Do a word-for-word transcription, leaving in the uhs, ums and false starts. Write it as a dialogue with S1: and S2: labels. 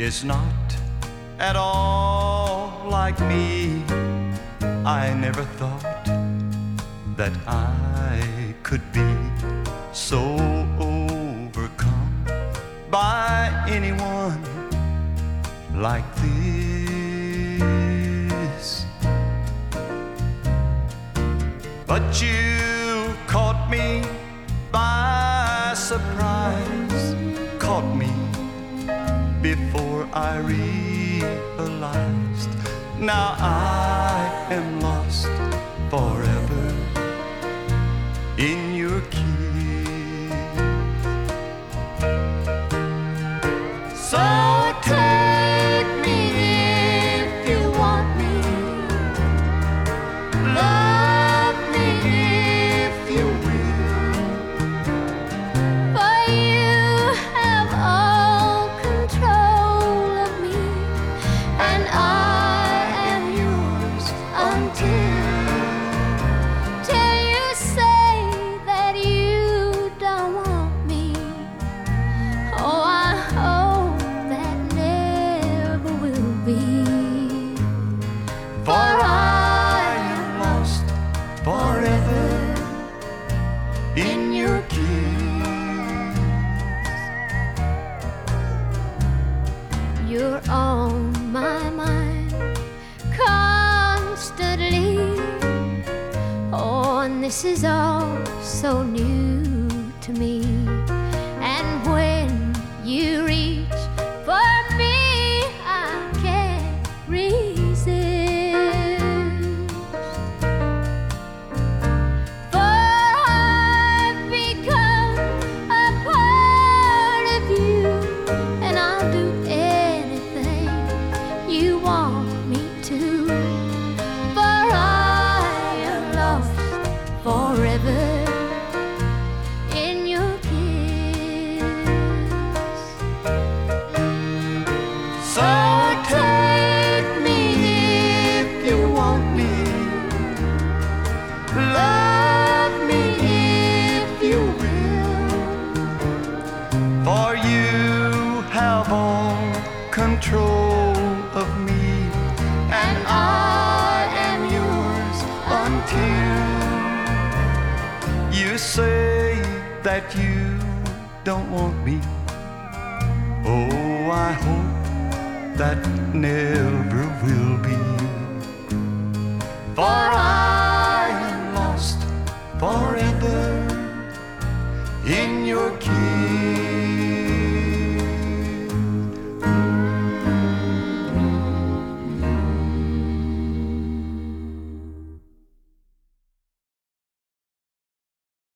S1: is not at all like me. I never thought that I could be so overcome by anyone like this. But you caught me by surprise, caught me before I realized. Now I am lost forever in your kiss. So take me if you want me, love me if you will,
S2: for you have all control of me, and I am yours until till you say that you don't want me. Oh, I hope that never will be,
S1: for I am lost forever in your kiss.
S2: you're on my mind constantly. Oh, and this is all so new to me. And when you reach for me, I can't resist. For I've become a part of you, and I'll do anything you want me to. For I am lost forever in your kiss.
S1: So take me if you want me, love me if you will, for you have all control of me, and I am yours until you say that you don't want me. Oh, I hope that never will be, for I